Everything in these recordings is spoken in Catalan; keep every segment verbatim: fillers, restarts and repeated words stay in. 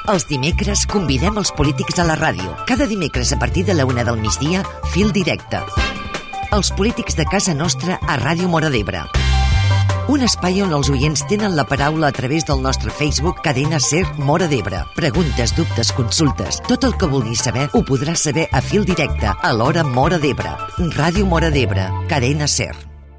Els dimecres convidem els polítics a la ràdio. Cada dimecres a partir de la una del migdia, Fil Directe. Els polítics de casa nostra a Ràdio Móra d'Ebre. Un espai on els oients tenen la paraula a través del nostre Facebook Cadena Ser Móra d'Ebre. Preguntes, dubtes, consultes, tot el que vulguis saber ho podràs saber a Fil Directe a l'hora Móra d'Ebre. Ràdio Móra d'Ebre, Cadena Ser.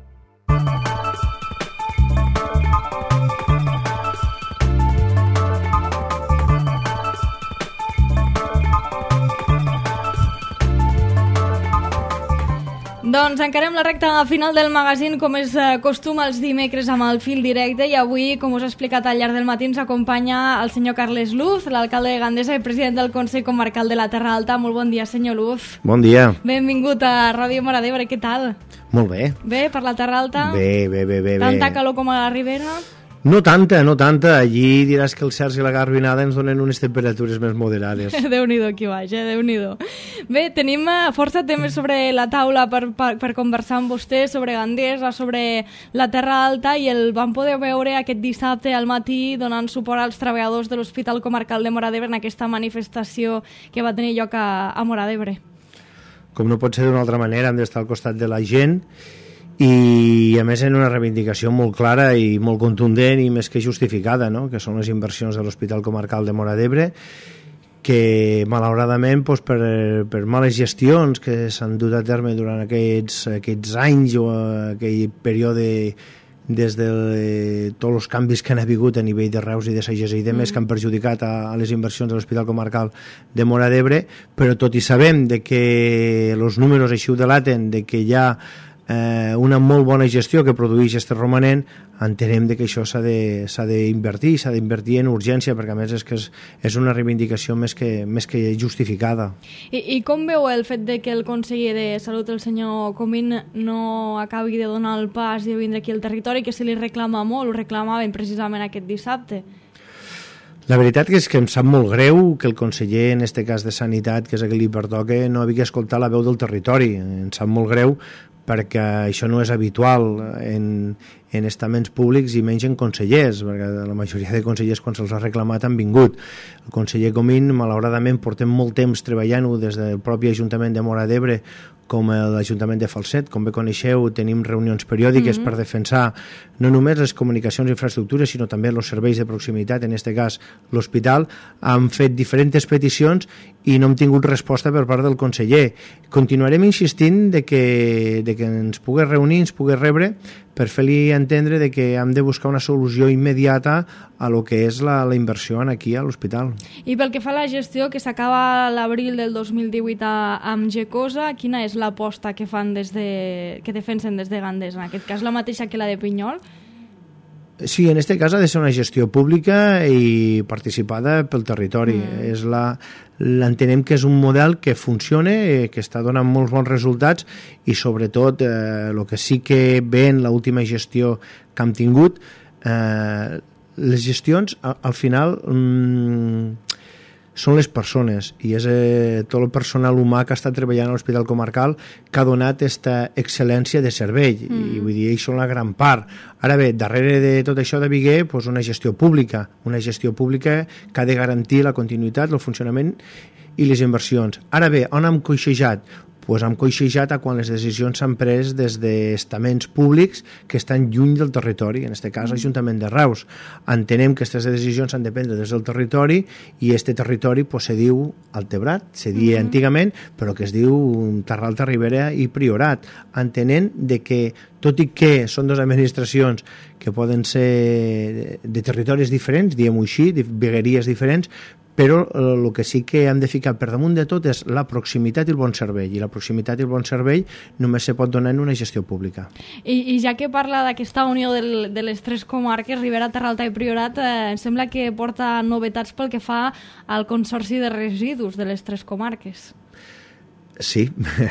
Doncs encarem la recta final del magazín, com és costum els dimecres amb el Fil Directe, i avui, com us ha explicat al llarg del matí, ens acompanya el senyor Carles Luz, l'alcalde de Gandesa i president del Consell Comarcal de la Terra Alta. Molt bon dia, senyor Luz. Bon dia. Benvingut a Ràdio Móra d'Ebre, què tal? Molt bé. Bé, per la Terra Alta? Bé, bé, bé, bé. Tanta calor com a la Ribera? No tanta, no tanta. Allí diràs que el Cerç i la Garbinada ens donen unes temperatures més moderades. Déu-n'hi-do aquí baix, eh? Déu-n'hi-do. Bé, tenim força temes sobre la taula per, per, per conversar amb vostè sobre Gandesa, sobre la Terra Alta, i el vam poder veure aquest dissabte al matí donant suport als treballadors de l'Hospital Comarcal de Móra d'Ebre en aquesta manifestació que va tenir lloc a, a Móra d'Ebre. Com no pot ser d'una altra manera, hem d'estar al costat de la gent, i a més en una reivindicació molt clara i molt contundent i més que justificada, no? Que són les inversions de l'Hospital Comarcal de Móra d'Ebre, que malauradament doncs, per, per males gestions que s'han dut a terme durant aquests, aquests anys o aquell període des de tots els canvis que han hagut a nivell de Reus i de Sagessa i de més, mm. que han perjudicat a, a les inversions de l'Hospital Comarcal de Móra d'Ebre, però tot i sabem de que els números així ho delaten, de que hi ha Eh, una molt bona gestió que produeix este romanent, entenem de que això s'ha de, s'ha d'invertir, s'ha d'invertir en urgència, perquè a més és que és, és una reivindicació més que, més que justificada. I, I com veu el fet de que el conseller de Salut, el senyor Comín, no acabi de donar el pas i de vindre aquí al territori, que se li reclama molt, ho reclamaven precisament aquest dissabte? La veritat és que em sap molt greu que el conseller, en este cas de Sanitat, que és el que li pertoca, no havia escoltat la veu del territori. Em sap molt greu perquè això no és habitual en, en estaments públics i menys en consellers, perquè la majoria de consellers quan se'ls ha reclamat han vingut. El conseller Comín, malauradament, portem molt temps treballant-ho des del propi Ajuntament de Móra d'Ebre com l'Ajuntament de Falset. Com bé coneixeu, tenim reunions periòdiques mm-hmm. per defensar no només les comunicacions i infraestructures, sinó també els serveis de proximitat, en aquest cas l'hospital. Han fet diferents peticions i no hem tingut resposta per part del conseller. Continuarem insistint de que, de que ens pugui reunir, ens pugui rebre, per fer-li entendre de que hem de buscar una solució immediata a lo que és la, la inversió aquí a l'hospital. I pel que fa a la gestió, que s'acaba l'abril del dos mil divuit a, amb Gecosa, quina és l'aposta que fan des de, que defensen des de Gandesa? En aquest cas la mateixa que la de Pinyol? Sí, en aquest cas ha de ser una gestió pública i participada pel territori. Mm. És la, l'entenem que és un model que funciona, eh, que està donant molts bons resultats i sobretot eh, el que sí que ve en l'última gestió que hem tingut, eh, les gestions al, al final mm, són les persones i és eh, tot el personal humà que està treballant a l'Hospital Comarcal que ha donat aquesta excel·lència de servei mm. i vull dir, ells són la gran part. Ara bé, darrere de tot això de Viguer, doncs una gestió pública, una gestió pública que ha de garantir la continuïtat, el funcionament i les inversions. Ara bé, on hem coixejat? Pues hem coixejat a quan les decisions s'han pres des d'estaments públics que estan lluny del territori, en aquest cas l'Ajuntament de Reus. Entenem que aquestes decisions s'han de prendre des del territori i este territori pues, se diu Altebrat, se dia mm-hmm. antigament, però que es diu Terra Alta, Ribera i Priorat. Entenent de que, tot i que són dues administracions que poden ser de territoris diferents, diguem-ho així, de vegueries diferents, però el que sí que hem de ficar per damunt de tot és la proximitat i el bon servei, i la proximitat i el bon servei només se pot donar en una gestió pública. I, i ja que parla d'aquesta unió del, de les tres comarques, Ribera, Terra Alta i Priorat, eh, em sembla que porta novetats pel que fa al consorci de residus de les tres comarques. Sí,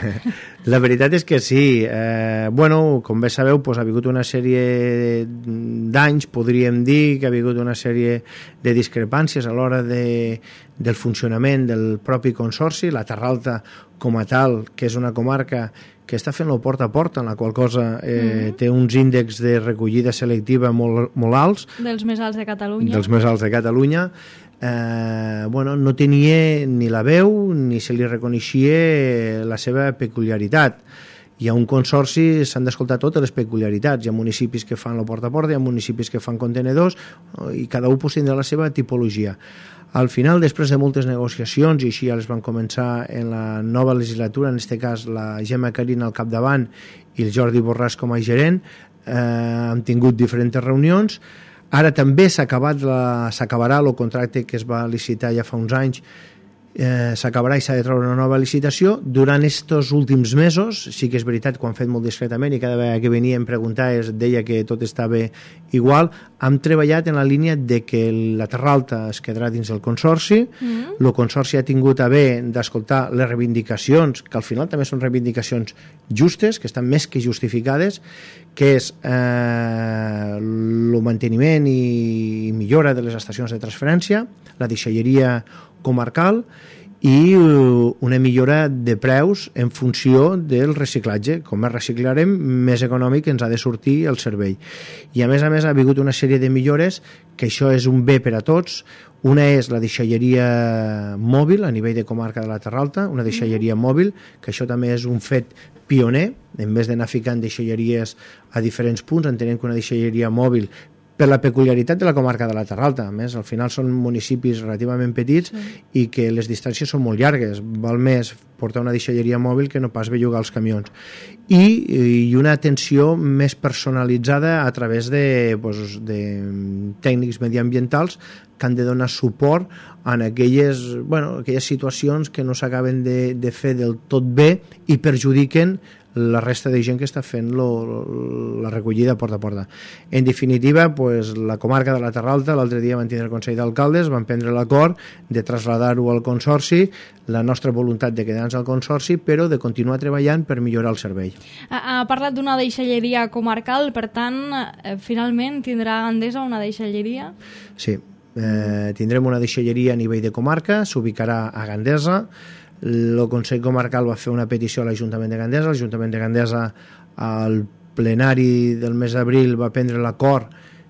la veritat és que sí. Eh, bueno, com bé sabeu, pues, ha hagut una sèrie d'anys, podríem dir, que ha hagut una sèrie de discrepàncies a l'hora de, del funcionament del propi consorci. La Terra Alta, com a tal, que és una comarca que està fent-lo porta a porta, en la qual cosa eh, mm-hmm. té uns índexs de recollida selectiva molt, molt alts. Dels més alts de Catalunya. Dels més alts de Catalunya. eh, bueno, no tenia ni la veu ni se li reconeixia la seva peculiaritat. Hi ha un consorci, s'han d'escoltar totes les peculiaritats. Hi ha municipis que fan la porta a porta, hi ha municipis que fan contenedors, i cada un pues, tindrà la seva tipologia. Al final, després de moltes negociacions, i així ja les van començar en la nova legislatura, en aquest cas la Gemma Carina al capdavant i el Jordi Borràs com a gerent, eh, hem tingut diferents reunions. Ara també s'ha acabat la, s'acabarà el contracte que es va licitar ja fa uns anys, eh, s'acabarà i s'ha de treure una nova licitació. Durant estos últims mesos, sí que és veritat que ho han fet molt discretament i cada vegada que venia em preguntar es deia que tot estava igual, hem treballat en la línia de que la Terra Alta es quedarà dins del consorci. Mm. El consorci ha tingut a bé d'escoltar les reivindicacions, que al final també són reivindicacions justes, que estan més que justificades, que és eh, el manteniment i millora de les estacions de transferència, la deixalleria comarcal i una millora de preus en funció del reciclatge. Com més reciclarem, més econòmic ens ha de sortir el servei. I a més a més ha hagut una sèrie de millores que això és un bé per a tots. Una és la deixalleria mòbil a nivell de comarca de la Terra Alta, una deixalleria mòbil, que això també és un fet pioner. En vez d'anar ficant deixalleries a diferents punts, entenem que una deixalleria mòbil, per la peculiaritat de la comarca de la Terra Alta, a més, al final són municipis relativament petits, sí, i que les distàncies són molt llargues, val més portar una deixalleria mòbil que no pas bellugar els camions, i, i una atenció més personalitzada a través de, pues, de tècnics mediambientals que han de donar suport en aquelles, bueno, aquelles situacions que no s'acaben de, de fer del tot bé i perjudiquen la resta de gent que està fent lo, la recollida porta a porta. En definitiva, pues, la comarca de la Terra Alta, l'altre dia van tindre el Consell d'Alcaldes, van prendre l'acord de traslladar-ho al Consorci, la nostra voluntat de quedar-nos al Consorci, però de continuar treballant per millorar el servei. Ha, ha parlat d'una deixalleria comarcal, per tant, eh, finalment tindrà Gandesa una deixalleria? Sí, eh, tindrem una deixalleria a nivell de comarca, s'ubicarà a Gandesa. El Consell Comarcal va fer una petició a l'Ajuntament de Gandesa. L'Ajuntament de Gandesa, al plenari del mes d'abril, va prendre l'acord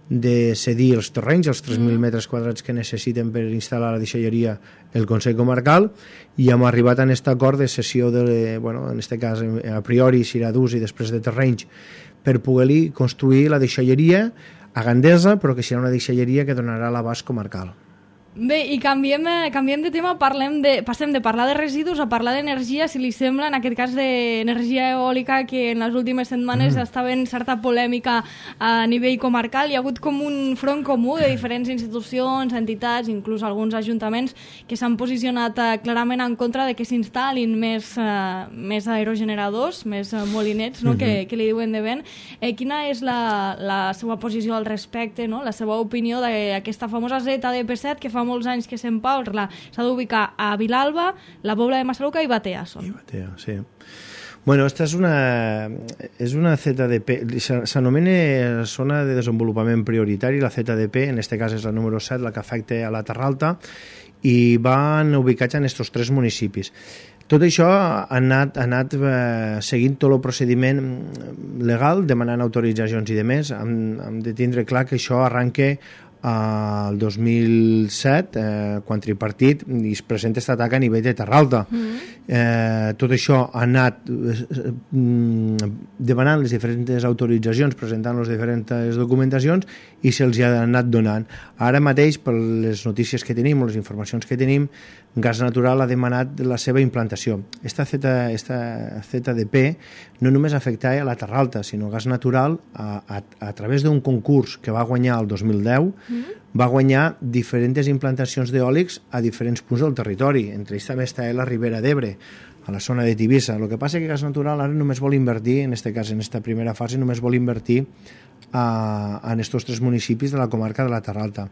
de cedir els terrenys, els tres mil metres quadrats que necessiten per instal·lar la deixalleria el Consell Comarcal, i hem arribat a aquest acord de cessió, de, bueno, en aquest cas a priori serà d'ús i després de terrenys, per poder-hi construir la deixalleria a Gandesa, però que serà una deixalleria que donarà l'abast comarcal. Bé, i canviem, canviem de tema, parlem de, passem de parlar de residus a parlar d'energia, si li sembla, en aquest cas d'energia eòlica, que en les últimes setmanes mm. estava en certa polèmica a nivell comarcal. Hi ha hagut com un front comú de diferents institucions, entitats, inclús alguns ajuntaments, que s'han posicionat uh, clarament en contra de que s'instal·lin més, uh, més aerogeneradors, més uh, molinets, no? mm-hmm. que, que li diuen de vent. Eh, quina és la, la seva posició al respecte, no? La seva opinió d'aquesta famosa Z D P set que fa molts anys que se'n parla, s'ha d'ubicar a Vilalba, la Pobla de Massaluca i Batea són. I Batea, sí. Bueno, esta és una, és una Z D P, s'anomena zona de desenvolupament prioritari, la Z D P, en aquest cas és la número set, la que afecta a la Terra Alta, i van ubicats en aquests tres municipis. Tot això ha anat, ha anat eh, seguint tot el procediment legal, demanant autoritzacions i demés. Hem, hem de tindre clar que això arranca el dos mil set, eh, quan tripartit, i es presenta aquest atac a nivell de Terra Alta. Mm-hmm. Eh, tot això ha anat eh, demanant les diferents autoritzacions, presentant les diferents documentacions, i se'ls ha anat donant. Ara mateix, per les notícies que tenim, les informacions que tenim, Gas Natural ha demanat la seva implantació. Esta Z, esta Z D P no només afecta a la Terra Alta, sinó Gas Natural, a, a, a través d'un concurs que va guanyar el dos mil deu, mm-hmm. va guanyar diferents implantacions d'eòlics a diferents punts del territori. Entre ells també està la Ribera d'Ebre, a la zona de Tivissa. El que passa és que Gas Natural ara només vol invertir, en aquest cas, en aquesta primera fase, només vol invertir a, en aquests tres municipis de la comarca de la Terra Alta.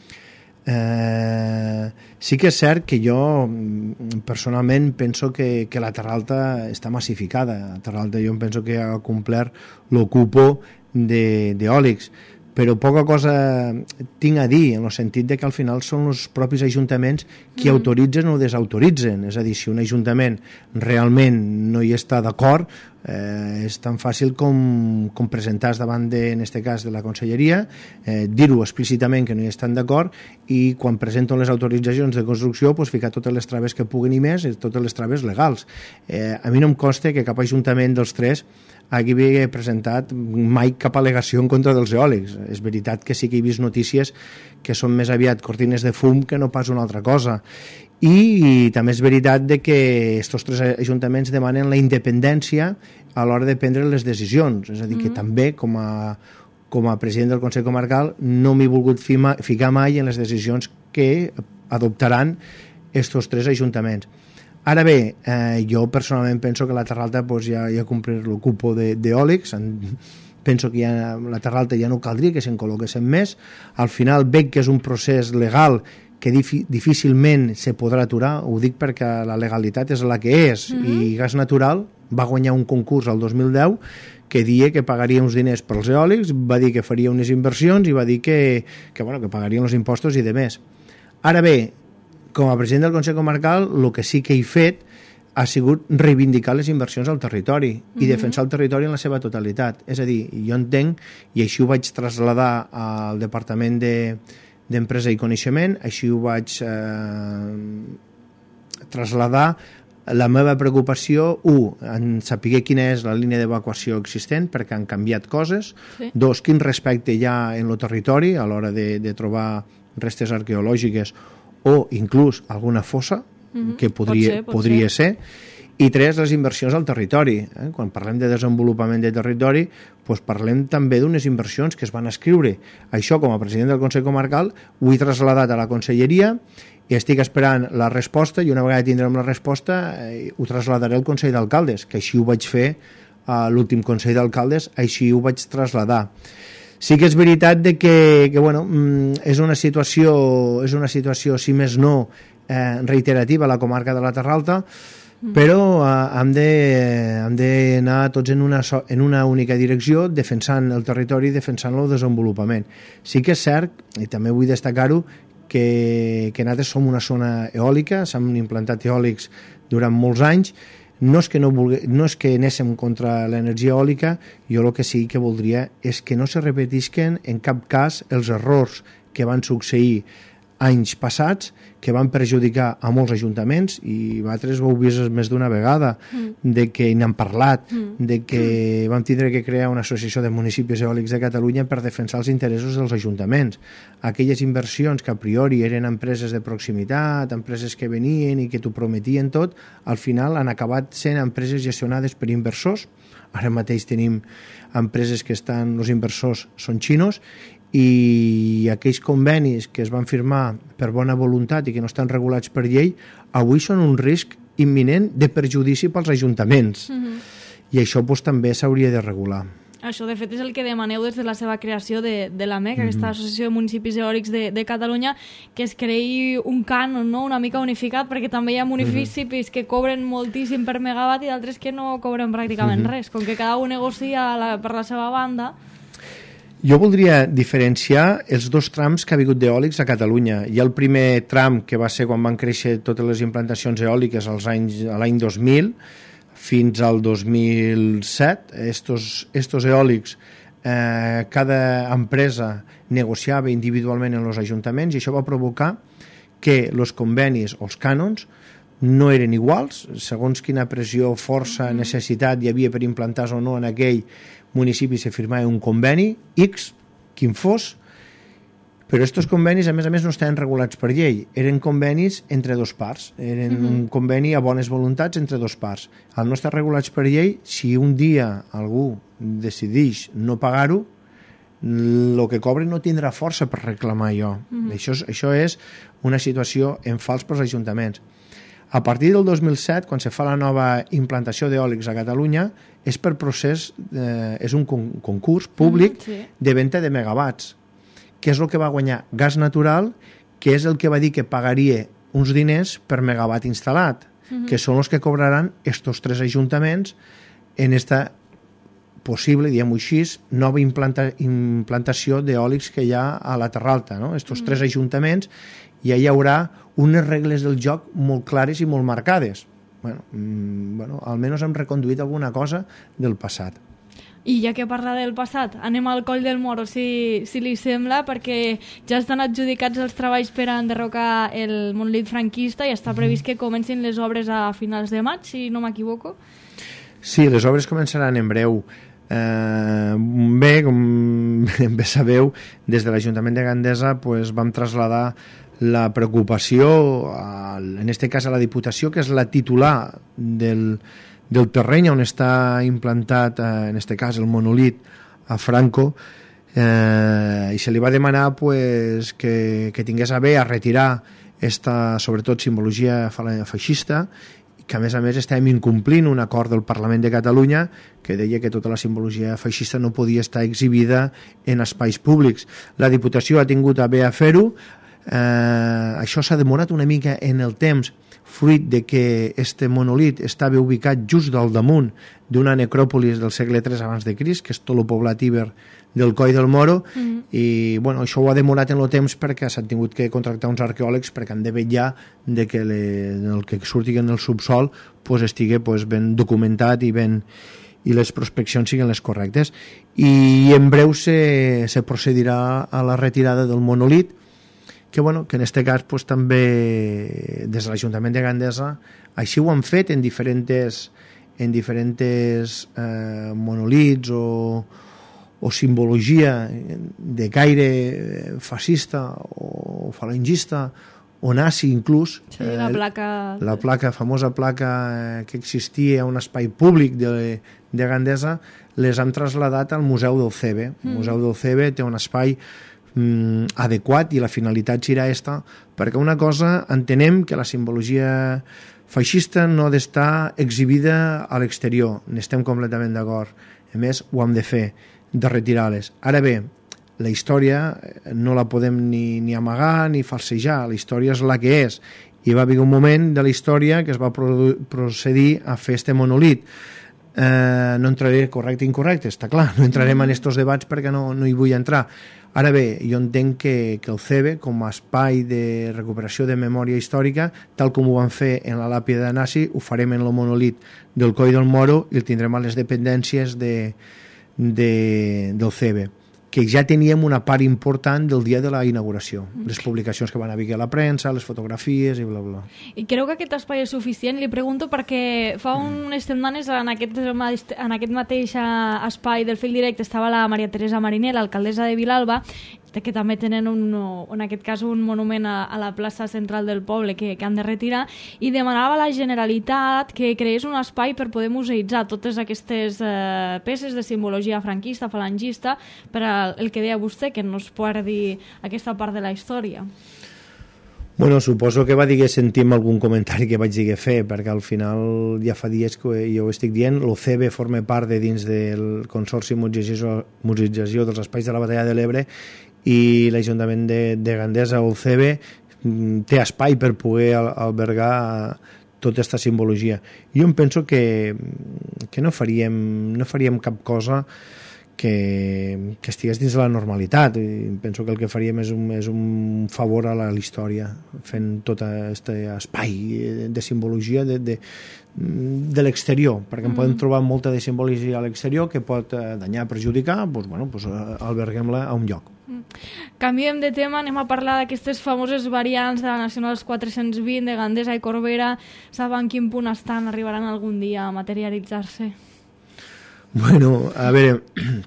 Eh, sí que és cert que jo personalment penso que, que la Terra Alta està massificada. La Terra Alta jo penso que ha complert l'ocupo d'eòlics, però poca cosa tinc a dir, en el sentit de que al final són els propis ajuntaments qui mm. autoritzen o desautoritzen. És a dir, si un ajuntament realment no hi està d'acord, eh, és tan fàcil com, com presentar-se davant, de, en aquest cas, de la Conselleria, eh, dir-ho explícitament que no hi estan d'acord, i quan presenten les autoritzacions de construcció, pues, ficar totes les traves que puguen i més, totes les traves legals. Eh, a mi no em consta que cap ajuntament dels tres hagi presentat mai cap al·legació en contra dels eòlics. És veritat que sí que he vist notícies que són més aviat cortines de fum que no pas una altra cosa. I, i també és veritat de que aquests tres ajuntaments demanen la independència a l'hora de prendre les decisions. És a dir, que mm-hmm. també com a, com a president del Consell Comarcal no m'he volgut fima, ficar mai en les decisions que adoptaran aquests tres ajuntaments. Ara bé, eh, jo personalment penso que la Terra Alta pues, ja, ja complir el cupo d'eòlics, penso que ja, la Terra Alta ja no caldria que se'n col·loquessin més. Al final veig que és un procés legal que difi, difícilment se podrà aturar, ho dic perquè la legalitat és la que és, mm-hmm. i Gas Natural va guanyar un concurs al dos mil deu que dia que pagaria uns diners pels eòlics, va dir que faria unes inversions i va dir que, que, bueno, que pagarien els impostos i de més. Ara bé, com a president del Consell Comarcal, el que sí que he fet ha sigut reivindicar les inversions al territori mm-hmm. i defensar el territori en la seva totalitat. És a dir, jo entenc, i així ho vaig traslladar al Departament d'Empresa i Coneixement, així ho vaig eh, traslladar la meva preocupació, un, en saber quina és la línia d'evacuació existent, perquè han canviat coses, sí. Dos, quin respecte hi ha en el territori a l'hora de, de trobar restes arqueològiques o inclús alguna fossa, mm-hmm. que podria, pot ser, pot podria ser. ser, i tres, les inversions al territori. Eh? Quan parlem de desenvolupament de territori, doncs parlem també d'unes inversions que es van escriure. Això, com a president del Consell Comarcal, ho he traslladat a la Conselleria i estic esperant la resposta, i una vegada tindrem la resposta eh, ho trasladaré al Consell d'Alcaldes, que així ho vaig fer a l'últim Consell d'Alcaldes, així ho vaig traslladar. Sí que és veritat de que, que bueno, és una situació, és una situació, si més no, eh, reiterativa a la comarca de la Terra Alta, mm. però eh, hem de, hem d'anar tots en una, so, en una única direcció, defensant el territori, defensant el desenvolupament. Sí que és cert, i també vull destacar-ho, que, que nosaltres som una zona eòlica, s'han implantat eòlics durant molts anys. No és que no, vulgui, no és que anéssim contra l'energia eòlica, jo el que sí que voldria és que no se repetisquen en cap cas els errors que van succeir anys passats, que van perjudicar a molts ajuntaments, i vosaltres ho heu vist més d'una vegada, mm. de que n'han parlat, mm. de que mm. vam tindre que crear una associació de municipis eòlics de Catalunya per defensar els interessos dels ajuntaments. Aquelles inversions que a priori eren empreses de proximitat, empreses que venien i que t'ho prometien tot, al final han acabat sent empreses gestionades per inversors. Ara mateix tenim empreses que estan, els inversors són xinos, i aquells convenis que es van firmar per bona voluntat i que no estan regulats per llei, avui són un risc imminent de perjudici pels ajuntaments. Mm-hmm. I això doncs, també s'hauria de regular. Això, de fet, és el que demaneu des de la seva creació de, de l'A M E C, mm-hmm. aquesta Associació de Municipis Eòlics de, de Catalunya, que es creï un cànon, no?, una mica unificat, perquè també hi ha municipis mm-hmm. que cobren moltíssim per megawatt i d'altres que no cobren pràcticament mm-hmm. res. Com que cada un negocia la, per la seva banda... Jo voldria diferenciar els dos trams que ha hagut d'eòlics a Catalunya. Hi ha el primer tram, que va ser quan van créixer totes les implantacions eòliques als anys, a l'any dos mil, fins al dos mil set. Estos, estos eòlics, eh, cada empresa negociava individualment en els ajuntaments, i això va provocar que els convenis o els cànons no eren iguals, segons quina pressió, força, necessitat hi havia per implantar-se o no en aquell municipi se firmava un conveni X, quin fos, però aquests convenis a més a més no estaven regulats per llei, eren convenis entre dos parts, eren mm-hmm. un conveni a bones voluntats entre dos parts. Al no estar regulats per llei, si un dia algú decideix no pagar-ho, el que cobre no tindrà força per reclamar allò. Mm-hmm. Això, això és una situació en fals pels ajuntaments. A partir del dos mil set, quan se fa la nova implantació d'eòlics a Catalunya, és per procés, eh, és un con concurs públic mm, sí. de venda de megawatts, que és el que va guanyar Gas Natural, que és el que va dir que pagaria uns diners per megawatt instal·lat, mm-hmm. que són els que cobraran estos tres ajuntaments en esta possible, diguem-ho així, nova implanta, implantació d'eòlics que hi ha a la Terra Alta, no? Estos mm. tres ajuntaments, ja hi haurà unes regles del joc molt clares i molt marcades. Bueno, mm, bueno, almenys hem reconduït alguna cosa del passat. I ja que parla del passat, anem al Coll del Moro, si, si li sembla, perquè ja estan adjudicats els treballs per a enderrocar el monòlit franquista i està previst que comencin les obres a finals de maig, si no m'equivoco. Sí, les obres començaran en breu. Eh, bé, com bé sabeu, des de l'Ajuntament de Gandesa pues, vam traslladar la preocupació, a, en este cas a la Diputació, que és la titular del del terreny on està implantat, eh, en este cas el monòlit a Franco, eh, i se li va demanar pues, que, que tingués a bé a retirar esta, sobretot, simbologia feixista, que a més a més estàvem incomplint un acord del Parlament de Catalunya que deia que tota la simbologia feixista no podia estar exhibida en espais públics. La Diputació ha tingut a bé a fer-ho, eh, això s'ha demorat una mica en el temps, fruit de que este monòlit estava ubicat just al damunt d'una necròpolis del segle tres abans de Crist, que és tot el poblat íber del Coll del Moro, mm. i bueno, això ho ha demorat en el temps perquè s'han tingut que contractar uns arqueòlegs perquè han de vetllar de que le, el que surti en el subsol pues, estigui pues, ben documentat i ben i les prospeccions siguin les correctes. I en breu se, se procedirà a la retirada del monòlit, que, bueno, que en aquest cas pues, també des de l'Ajuntament de Gandesa així ho han fet en diferents, en diferents eh, monòlits o, o simbologia de caire fascista o falangista o nazi inclús. Sí, la placa... Eh, la placa, famosa placa que existia a un espai públic de, de Gandesa, les han traslladat al Museu del Cebe. El mm. Museu del Cebe té un espai adequat i la finalitat serà esta, perquè una cosa entenem que la simbologia feixista no ha d'estar exhibida a l'exterior, n'estem completament d'acord, a més ho hem de fer, de retirar-les. Ara bé, la història no la podem ni, ni amagar ni falsejar, la història és la que és, i va haver un moment de la història que es va procedir a fer este monòlit. Eh, no entraré correcte i incorrecte, està clar, no entrarem en aquests debats perquè no, no hi vull entrar. Ara bé, jo entenc que, que el Cebe, com a espai de recuperació de memòria històrica, tal com ho van fer en la làpida de Nazi, ho farem en el monòlit del Coll del Moro i el tindrem a les dependències de, de, del Cebe, que ja teníem una part important del dia de la inauguració, les publicacions que van haver a la premsa, les fotografies i bla, bla. I creu que aquest espai és suficient? Li pregunto perquè fa unes setmanes en aquest, en aquest mateix espai del fil directe estava la Maria Teresa Mariner, l'alcaldessa de Vilalba, que també tenen un, en aquest cas un monument a, a la plaça central del poble que, que han de retirar, i demanava a la Generalitat que creés un espai per poder museïtzar totes aquestes eh, peces de simbologia franquista, falangista, per al, el que deia vostè, que no es perdi aquesta part de la història. Bueno, suposo que va dir que sentim algun comentari que vaig dir que fer, perquè al final ja fa dies que jo ho estic dient, l'O C B forma part de dins del Consorci Museïtzació dels Espais de la Batalla de l'Ebre i l'Ajuntament de, de Gandesa, o el C B, té espai per poder albergar tota aquesta simbologia. Jo em penso que, que no, faríem, no faríem cap cosa que, que estigués dins de la normalitat. I penso que el que faríem és un, és un favor a la, a la història, fent tot aquest espai de simbologia de, de, de l'exterior, perquè en mm. podem trobar molta de simbologia a l'exterior que pot danyar, perjudicar, doncs, bueno, doncs, alberguem-la a un lloc. Canviem de tema, anem a parlar d'aquestes famoses variants de la Nacional quatre-cents vint de Gandesa i Corbera. Saben quin punt estan? Arribaran algun dia a materialitzar-se? Bueno, a veure,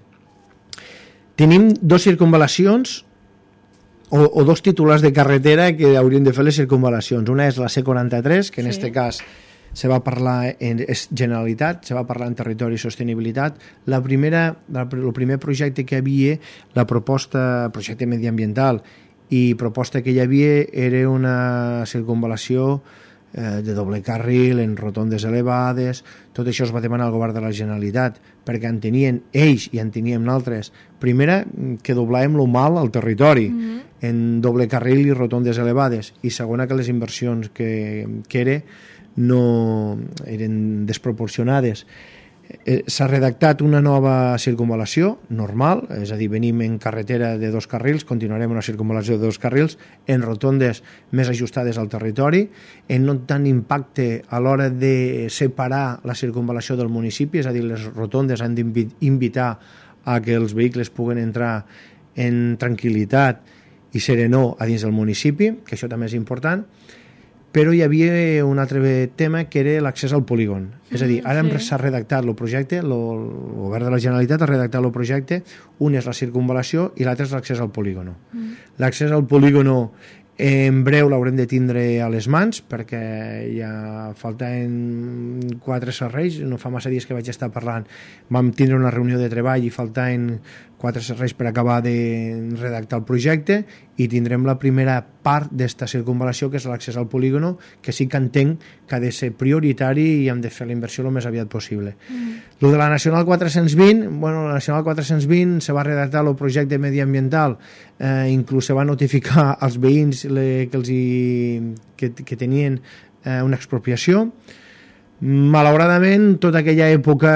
tenim dos circunvalacions o, o dos titulars de carretera que haurien de fer les circunvalacions. Una és la C quaranta-tres, que en aquest sí. cas se va parlar en Generalitat, se va parlar en Territori i Sostenibilitat. La primera, el primer projecte que hi havia, la proposta, projecte mediambiental i proposta que hi havia era una circunvalació eh, de doble carril, en rotondes elevades. Tot això es va demanar al govern de la Generalitat perquè en tenien ells i en teníem nosaltres. Primera, que doblàvem lo mal al territori, mm-hmm. en doble carril i rotondes elevades. I segona, que les inversions que, que era no eren desproporcionades. Eh, s'ha redactat una nova circunvalació normal, és a dir, venim en carretera de dos carrils, continuarem una circunvalació de dos carrils, en rotondes més ajustades al territori, en no tant impacte a l'hora de separar la circunvalació del municipi, és a dir, les rotondes han d'invitar a que els vehicles puguen entrar en tranquil·litat i serenor a dins del municipi, que això també és important. Però hi havia un altre tema que era l'accés al polígon. És a dir, ara sí. s'ha redactat el projecte, el govern de la Generalitat ha redactat el projecte, un és la circunvalació i l'altre és l'accés al polígon. Mm. L'accés al polígon en breu l'haurem de tindre a les mans perquè ja faltaven quatre serveis, no fa massa dies que vaig estar parlant, vam tindre una reunió de treball i faltaven quatre serveis per acabar de redactar el projecte i tindrem la primera part d'esta circunvalació, que és l'accés al polígon, que sí que entenc que ha de ser prioritari i hem de fer la inversió el més aviat possible. Mm. Lo de la Nacional quatre-cents vint, bueno, la Nacional quatre-cents vint se va redactar el projecte mediambiental, eh, inclús se va notificar als veïns le, que, els hi, que, que tenien eh, una expropiació. Malauradament, tota aquella època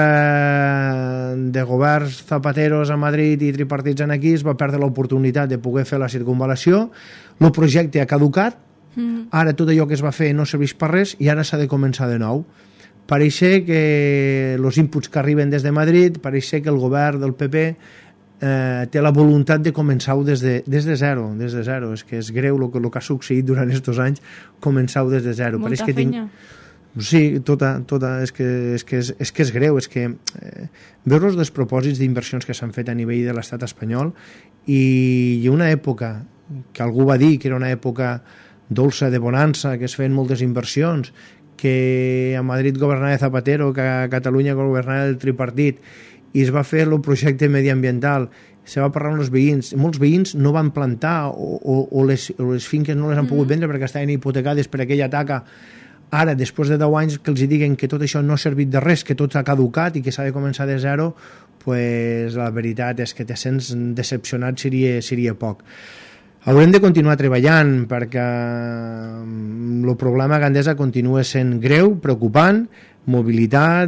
de governs zapateros a Madrid i tripartits aquí es va perdre l'oportunitat de poder fer la circunvalació. El projecte ha caducat, mm. ara tot allò que es va fer no serveix per res i ara s'ha de començar de nou. Pareix que els inputs que arriben des de Madrid, pareix que el govern del P P eh, té la voluntat de començar-ho des, de, des de zero, des de zero. És que és greu el que, el que ha succeït durant aquests anys, començar-ho des de zero. Molta que fenya. Tinc... Sí, tota, tota, és, que, és, que és, és que és greu, és que eh, veure els despropòsits d'inversions que s'han fet a nivell de l'estat espanyol i, i una època que algú va dir que era una època dolça de bonança, que es feien moltes inversions, que a Madrid governava Zapatero, que a Catalunya governava el tripartit i es va fer el projecte mediambiental, se va parlar amb els veïns, molts veïns no van plantar o, o, o, les, o les finques no les han mm. pogut vendre perquè estaven hipotecades per aquella taca. Ara, després de deu anys que els diguen que tot això no ha servit de res, que tot s'ha caducat i que s'ha de començar de zero, pues, la veritat és que te sents decepcionat seria, seria poc. Haurem de continuar treballant perquè el problema a Gandesa continua sent greu, preocupant, mobilitat,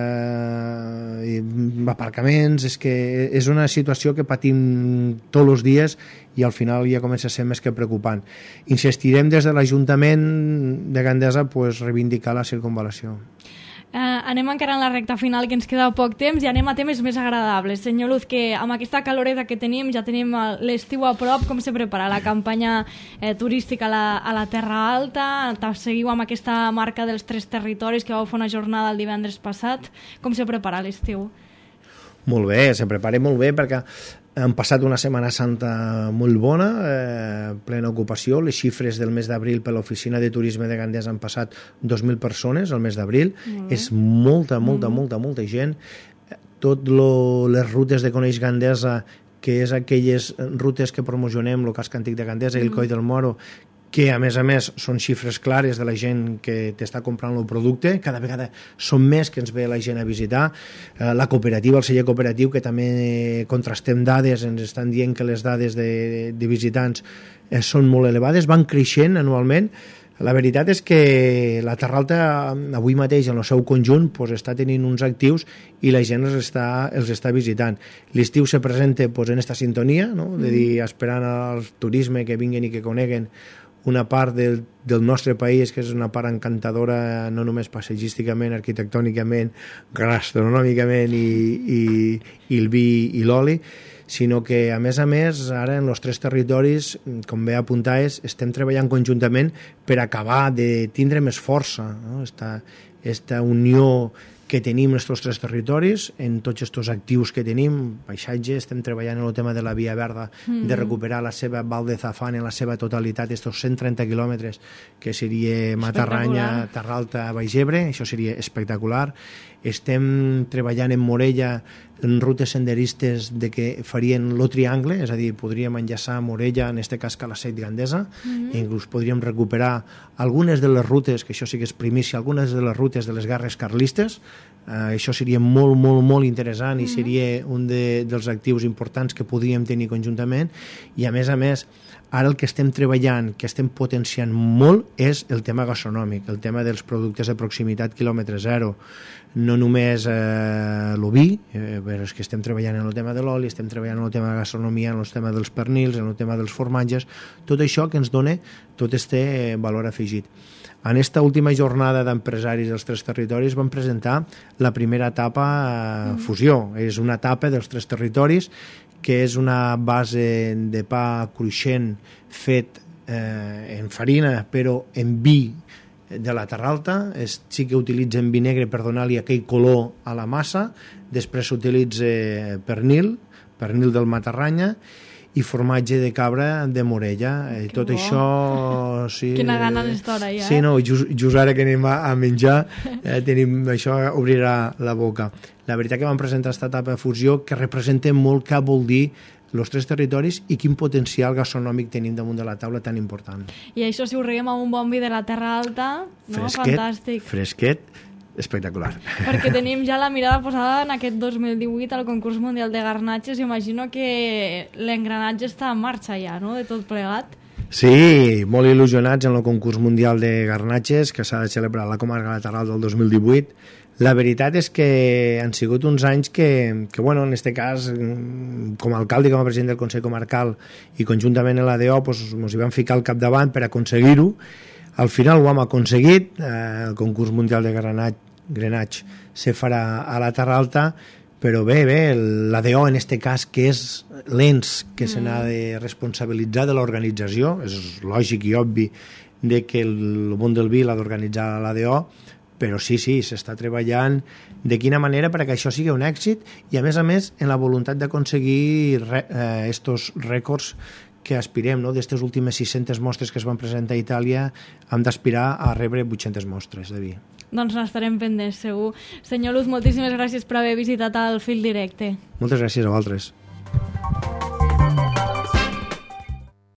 eh, aparcaments, és que és una situació que patim tots els dies i al final ja comença a ser més que preocupant. Insistirem des de l'Ajuntament de Gandesa pues, reivindicar la circunvalació. Eh, anem encara en la recta final, que ens queda poc temps, i anem a temes més agradables. Senyor Luz, que amb aquesta caloreta que tenim, ja tenim l'estiu a prop, com se prepara la campanya eh, turística a la, a la Terra Alta? Seguiu amb aquesta marca dels tres territoris que vau fer una jornada el divendres passat. Com se prepara l'estiu? Molt bé, se prepara molt bé perquè hem passat una Setmana Santa molt bona, eh, plena ocupació. Les xifres del mes d'abril per l'Oficina de Turisme de Gandesa han passat dos mil persones al mes d'abril. És molta, molta, mm. molta, molta gent. Tot lo, les rutes de Coneix Gandesa, que és aquelles rutes que promocionem, el casc antic de Gandesa i el Coll del Moro, que a més a més són xifres clares de la gent que t'està comprant el producte, cada vegada són més que ens ve la gent a visitar. La cooperativa, el celler cooperatiu, que també contrastem dades, ens estan dient que les dades de, de visitants són molt elevades, van creixent anualment. La veritat és que la Terra Alta avui mateix en el seu conjunt pues, està tenint uns actius i la gent els està, els està visitant. L'estiu se presenta pues, en esta sintonia, no? De dir, esperant al turisme que vinguin i que coneguen una part del, del nostre país que és una part encantadora no només paisatgísticament, arquitectònicament, gastronòmicament i, i, i el vi i l'oli, sinó que a més a més ara en els tres territoris, com bé apuntaves, estem treballant conjuntament per acabar de tindre més força, no? esta, esta unió que tenim en aquests tres territoris, en tots aquests actius que tenim, paisatge, estem treballant en el tema de la Via Verda, mm. de recuperar la seva Val de Zafán en la seva totalitat, aquests cent trenta quilòmetres, que seria Matarranya, Terra Alta, Baix Ebre, això seria espectacular. Estem treballant en Morella en rutes senderistes de que farien el triangle, és a dir, podríem enllaçar Morella, en aquest cas Calaceit i Gandesa, mm-hmm. i inclús podríem recuperar algunes de les rutes, que això sí que és primícia, algunes de les rutes de les guerres carlistes. Uh, això seria molt, molt, molt interessant i seria un de, dels actius importants que podríem tenir conjuntament, i a més a més Ara el que estem treballant, que estem potenciant molt, és el tema gastronòmic, el tema dels productes de proximitat quilòmetre zero. No només eh, l'oví, eh, però és que estem treballant en el tema de l'oli, estem treballant en el tema de la gastronomia, en el tema dels pernils, en el tema dels formatges, tot això que ens dona tot este valor afegit. En esta última jornada d'empresaris dels tres territoris vam presentar la primera etapa eh, fusió. És una etapa dels tres territoris que és una base de pa cruixent fet eh, en farina però en vi de la Terra Alta. És, sí que utilitzen vi negre per donar-li aquell color a la massa. Després s'utilitza pernil, pernil del Matarranya, i formatge de cabra de Morella. I tot bo. Això... Sí, quina gana d'estar ara ja, sí, eh? no, just, just ara que anem a, a menjar, eh, tenim, això obrirà la boca. La veritat que vam presentar aquesta etapa de fusió que representa molt què vol dir els tres territoris i quin potencial gastronòmic tenim damunt de la taula tan important. I això si ho riguem amb un bon vi de la Terra Alta, no? Fresquet, fantàstic. Fresquet, espectacular. Perquè tenim ja la mirada posada en aquest dos mil divuit al concurs mundial de garnatges i imagino que l'engranatge està en marxa ja, no?, de tot plegat. Sí, molt il·lusionats en el concurs mundial de garnatges que s'ha de celebrar a la comarca de la Terra Alta del dos mil divuit. La veritat és que han sigut uns anys que, que bueno, en aquest cas, com a alcalde i com a president del Consell Comarcal i conjuntament amb l'A D O, pues, ens hi vam ficar al capdavant per aconseguir-ho. Al final ho hem aconseguit. Eh, el concurs mundial de granatge se farà a la Terra Alta, però bé, bé, l'A D O en aquest cas, que és l'ens que mm. se n'ha de responsabilitzar de l'organització, és lògic i obvi de que el món del vi l'ha d'organitzar l'A D O, però sí, sí, s'està treballant de quina manera perquè això sigui un èxit i, a més a més, en la voluntat d'aconseguir re, eh, estos rècords que aspirem, no? D'estes últimes sis-centes mostres que es van presentar a Itàlia, hem d'aspirar a rebre vuit-centes mostres de vi. Doncs n'estarem pendents, segur. Senyor Luz, moltíssimes gràcies per haver visitat el Fil Directe. Moltes gràcies a vosaltres.